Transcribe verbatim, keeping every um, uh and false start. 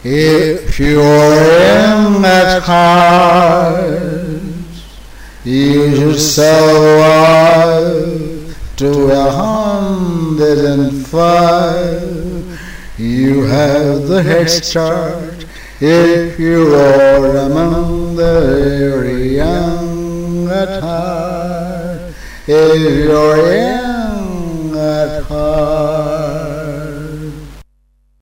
If you're young at heart, you should survive to a hundred and five. You have the head start if you are among the very young at heart. If you're young at heart.